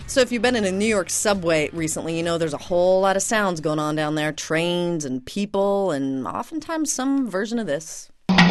So if you've been in a New York subway recently, you know there's a whole lot of sounds going on down there. Trains and people and oftentimes some version of this.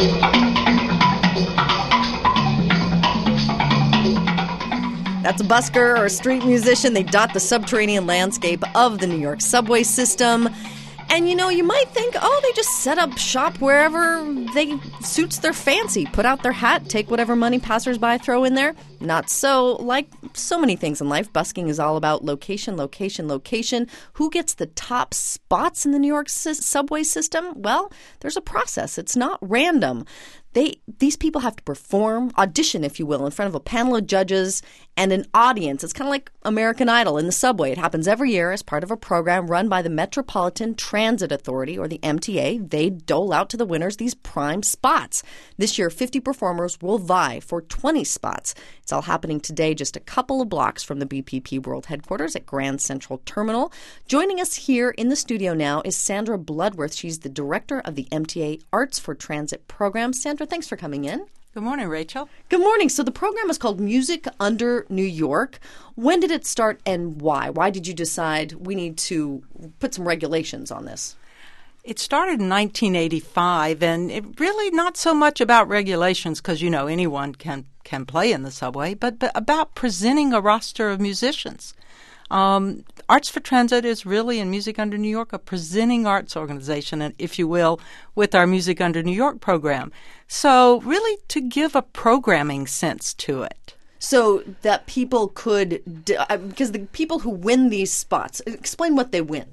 That's a busker or a street musician. They dot the subterranean landscape of the New York subway system. And, you know, you might think, oh, they just set up shop wherever they suits their fancy. Put out their hat, take whatever money passersby throw in there. Not so. Like so many things in life, busking is all about location, location, location. Who gets the top spots in the New York subway system? Well, there's a process. It's not random. These people have to perform, audition, if you will, in front of a panel of judges and an audience. It's kind of like American Idol in the subway. It happens every year as part of a program run by the Metropolitan Transit Authority, or the MTA. They dole out to the winners these prime spots. This year, 50 performers will vie for 20 spots. It's all happening today just a couple of blocks from the BPP World Headquarters at Grand Central Terminal. Joining us here in the studio now is Sandra Bloodworth. She's the director of the MTA Arts for Transit program. Sandra, thanks for coming in. Good morning, Rachel. Good morning. So the program is called Music Under New York. When did it start and why? Why did you decide we need to put some regulations on this? It started in 1985, and it really not so much about regulations because, you know, anyone can play in the subway, but about presenting a roster of musicians. Arts for Transit is really, in Music Under New York, a presenting arts organization, if you will, with our Music Under New York program. So really to give a programming sense to it. So that people could, because the people who win these spots, explain what they win.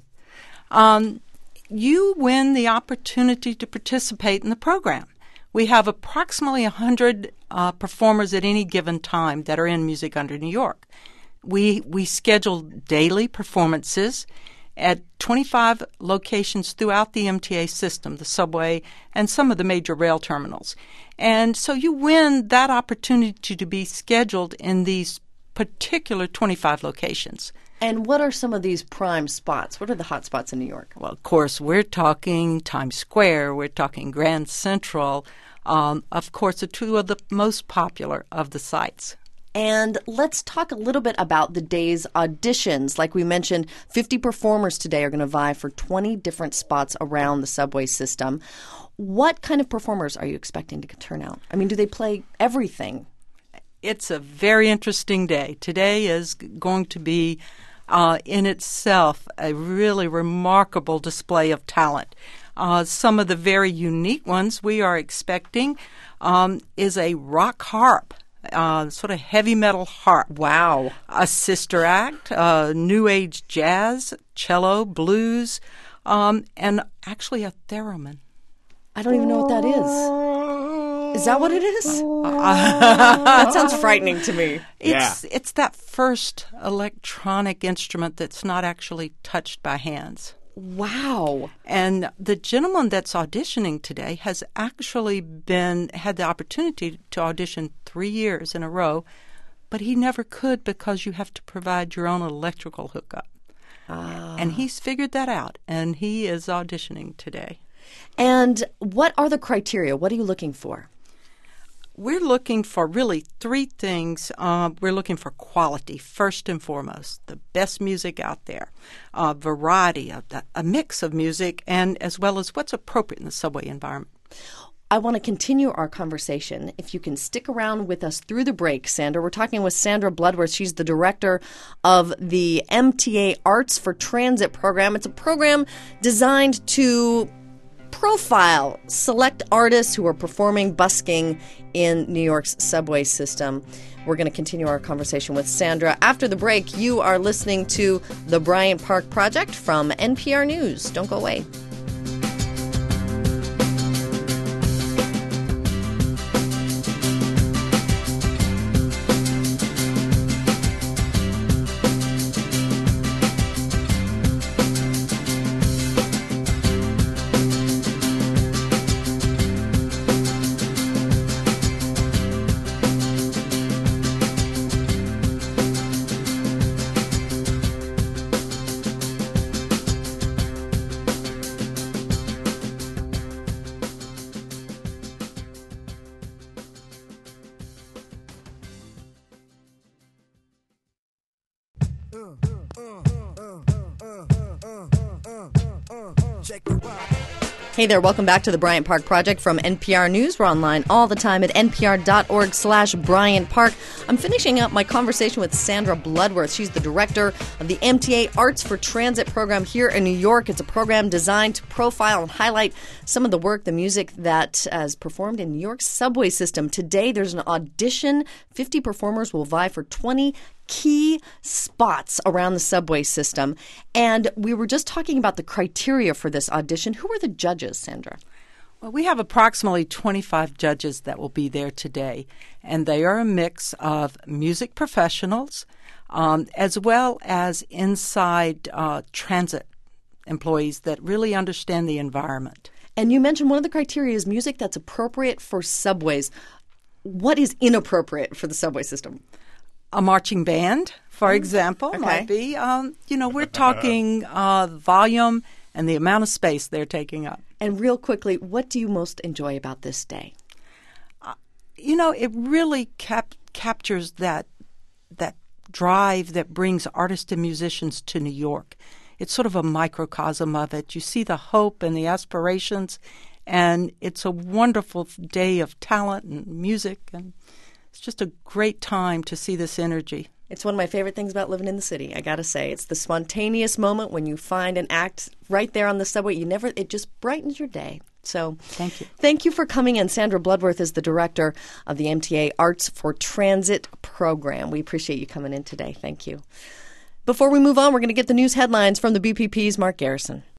You win the opportunity to participate in the program. We have approximately 100 performers at any given time that are in Music Under New York. We schedule daily performances at 25 locations throughout the MTA system, the subway, and some of the major rail terminals. And so you win that opportunity to be scheduled in these particular 25 locations. And what are some of these prime spots? What are the hot spots in New York? Well, of course, we're talking Times Square. We're talking Grand Central. Of course, the two of the most popular of the sites. And let's talk a little bit about the day's auditions. Like we mentioned, 50 performers today are going to vie for 20 different spots around the subway system. What kind of performers are you expecting to turn out? I mean, do they play everything? It's a very interesting day. Today is going to be, in itself, a really remarkable display of talent. Some of the very unique ones we are expecting is a rock harp. Sort of heavy metal harp. Wow. A sister act, new age jazz, cello, blues, and actually a theremin. I don't even know what that is. Is that what it is? That sounds frightening to me. It's that first electronic instrument that's not actually touched by hands. Wow. And the gentleman that's auditioning today has actually had the opportunity to audition 3 years in a row, but he never could because you have to provide your own electrical hookup. And he's figured that out, and he is auditioning today. And what are the criteria? What are you looking for? We're looking for really three things. We're looking for quality, first and foremost, the best music out there, variety, a mix of music, and as well as what's appropriate in the subway environment. I want to continue our conversation. If you can stick around with us through the break, Sandra. We're talking with Sandra Bloodworth. She's the director of the MTA Arts for Transit program. It's a program designed to profile select artists who are performing busking in New York's subway system. We're going to continue our conversation with Sandra. After the break, you are listening to the Bryant Park Project from NPR News. Don't go away. Hey there, welcome back to the Bryant Park Project from NPR News. We're online all the time at npr.org/Bryant Park. I'm finishing up my conversation with Sandra Bloodworth. She's the director of the MTA Arts for Transit program here in New York. It's a program designed to profile and highlight some of the work, the music that is performed in New York's subway system. Today, there's an audition. 50 performers will vie for 20 key spots around the subway system. And we were just talking about the criteria for this audition. Who are the judges, Sandra? Well, we have approximately 25 judges that will be there today, and they are a mix of music professionals as well as inside transit employees that really understand the environment. And you mentioned one of the criteria is music that's appropriate for subways. What is inappropriate for the subway system? A marching band, for example, might be. We're talking volume and the amount of space they're taking up. And real quickly, what do you most enjoy about this day? It really captures that drive that brings artists and musicians to New York. It's sort of a microcosm of it. You see the hope and the aspirations, and it's a wonderful day of talent and music, and it's just a great time to see this energy. It's one of my favorite things about living in the city, I got to say. It's the spontaneous moment when you find an act right there on the subway. It just brightens your day. So thank you. Thank you for coming in. Sandra Bloodworth is the director of the MTA Arts for Transit program. We appreciate you coming in today. Thank you. Before we move on, we're going to get the news headlines from the BPP's Mark Garrison.